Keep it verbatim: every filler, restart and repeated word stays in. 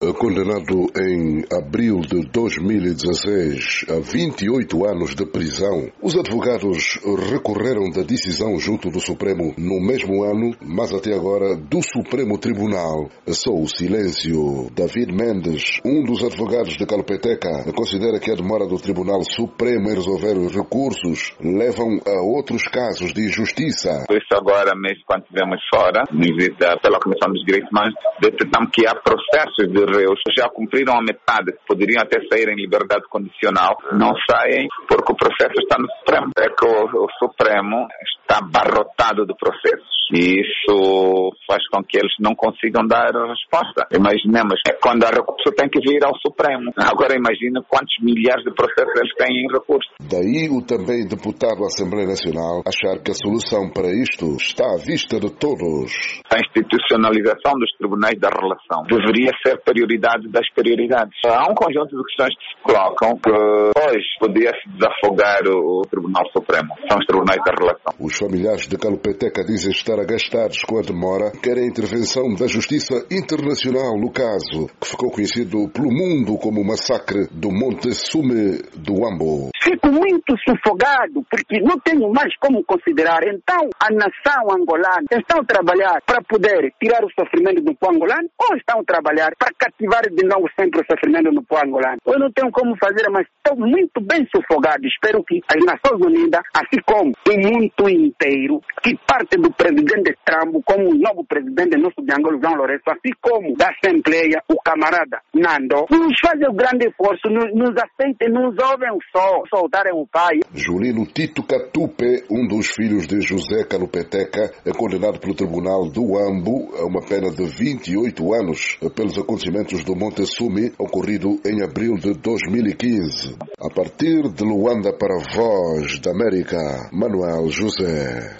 condenado em abril de dois mil e dezesseis a vinte e oito anos de prisão. Os advogados recorreram da decisão junto do Supremo no mesmo ano, mas até agora do Supremo Tribunal só o silêncio. David Mendes, um dos advogados de Calopeteca, considera que a demora do Tribunal Supremo em resolver os recursos levam a outros casos de injustiça. Por isso agora mesmo, quando estivemos fora, visita pela Comissão dos Direitos Humanos, detectamos que há processos de réus que já cumpriram a metade, que poderiam até sair em liberdade condicional, não saem porque o processo está no Supremo. É que o, o Supremo está abarrotado de processos e isso faz com que eles não consigam dar a resposta. Imaginemos, é quando há recurso tem que vir ao Supremo. Agora imagina quantos milhares de processos eles têm em recurso. Daí o também deputado da Assembleia Nacional achar que a solução para isto está à vista de todos. A institucionalização dos tribunais da relação deveria ser prioridade das prioridades. Há um conjunto de questões que se colocam que hoje podia-se desafogar o Tribunal Supremo. São os tribunais da relação. Os familiares de Calopeteca dizem estar agastados com a demora, querem a intervenção da Justiça Internacional no caso, que ficou conhecido pelo mundo como o massacre do Monte Sume do Huambo. Fico muito sufocado porque não tenho mais como considerar. Então, a nação angolana estão a trabalhar para poder tirar o sofrimento do povo angolano ou estão a trabalhar para cativar de novo sempre o sofrimento do povo angolano? Eu não tenho como fazer, mas estou muito bem sufocado. Espero que as Nações Unidas, assim como o mundo inteiro, que parte do presidente Trump, como o novo presidente nosso de Angola, João Lourenço, assim como da Assembleia, o camarada Nando, nos fazem o grande esforço, nos, nos aceitem, nos ouvem só, soltarem o pai. Julino Tito Catupe, um dos filhos de José Calopeteca, é condenado pelo Tribunal do Huambo a uma pena de vinte e oito anos pelos acontecimentos do Monte Sume, ocorrido em abril de dois mil e quinze. A partir de Luanda para a Voz da América, Manuel José.